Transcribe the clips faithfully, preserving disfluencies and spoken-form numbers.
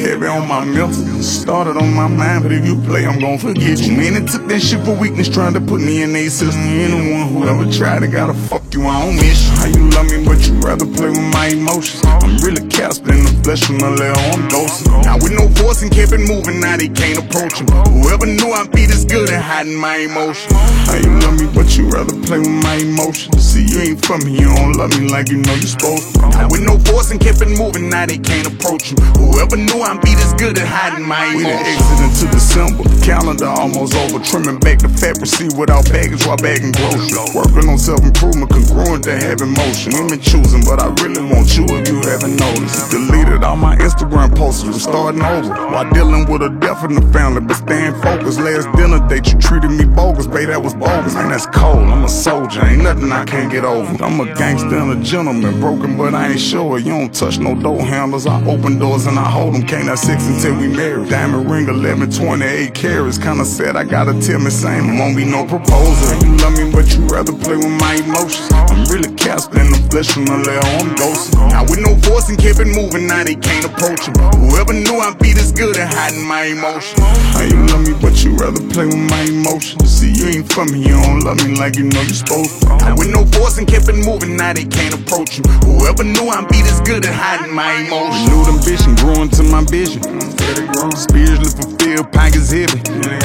heavy on my mental. Started on my mind, but if you play, I'm gon' forget you. Man, it took that shit for weakness, trying to put me in a system. Anyone who ever tried it gotta fuck you, I don't miss you. How you love me, but you rather play with my emotions. I'm really Casper in the flesh from the Leo, I'm dosing. Now with no force and kept it moving, now they can't approach him. Whoever knew I'd be this good at hiding my emotions. How you love me, but you rather play with my emotions. See, you ain't from me, you don't love me like you know you're supposed to. Now with no force and kept it moving, now they can't approach him. Whoever knew I'd be this good at hiding my emotions. We done exit into December, calendar almost over. Trimming back the fat receipt without baggage while bagging groceries. Working on self-improvement, congruent to have emotion. Women choosing, but I really want you if you haven't noticed. Deleted all my Instagram posts, I'm starting over. While dealing with a death in the family, but staying focused. Last dinner date, you treated me bogus, babe, that was bogus. Man, that's cold, I'm a soldier, ain't nothing I can't get over. I'm a gangster and a gentleman, broken but I ain't sure. You don't touch no door handles, I open doors and I hold them. Can't have sex until we married. Diamond ring, eleven, twenty-eight carats. Kinda sad, I gotta tell me same, won't be no proposal. You love me, but you rather play with my emotions. I'm really Casper in the flesh from the Leo, I'm ghosting. Now with no force and kept it moving, now they can't approach him. Whoever knew I'd be this good at hiding my emotions. How you love me, but you rather play with my emotions. See, you ain't from me, you don't love me like you know you're supposed to. Now with no force and kept it moving, now they can't approach him. Whoever knew I'd be this good at hiding my emotions. Renewed ambition, growing to my vision. Spiritually fulfilled, pockets heavy.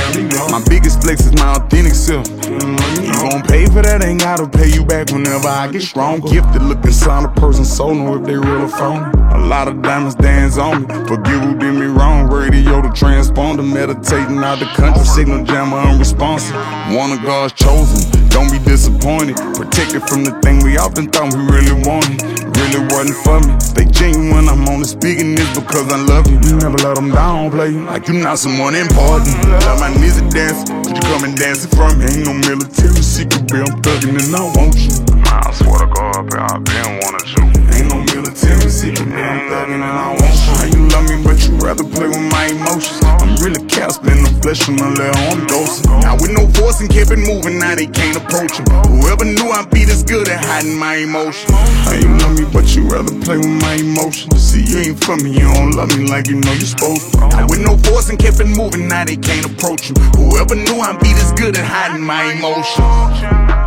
My biggest flex is my authentic self. You gon' pay for that, ain't gotta pay you back whenever I get strong. Gifted, look inside a person's soul, know if they real or phony. A lot of diamonds dance on me, forgive who did me wrong. Radio to transponder, meditating out the country, signal jammer unresponsive. One of God's chosen, don't be disappointed. Protected from the thing we often thought we really wanted. Really wasn't for me. Stay genuine, I'm only speaking this because I love you. You never let them down, play like you not someone important. Love my knees and dance, could you come and dance it from me? Ain't no military secret, be I'm thugging and I want you. I swear to God, but I been wanted you. Ain't no military secret, be I'm thugging and I want you. How you love me, but you rather play with my emotions. I'm really Casper in the flesh from the Leo, I'm dosing. Now with no force and kept it moving, now they can't approach him. Whoever knew I'd be this good at hiding my emotions. How you love me, but you rather play with my emotions. See, you ain't from me, you don't love me like you know you're supposed to. Now with no force and kept it moving, now they can't approach him. Whoever knew I'd be this good at hiding my emotions.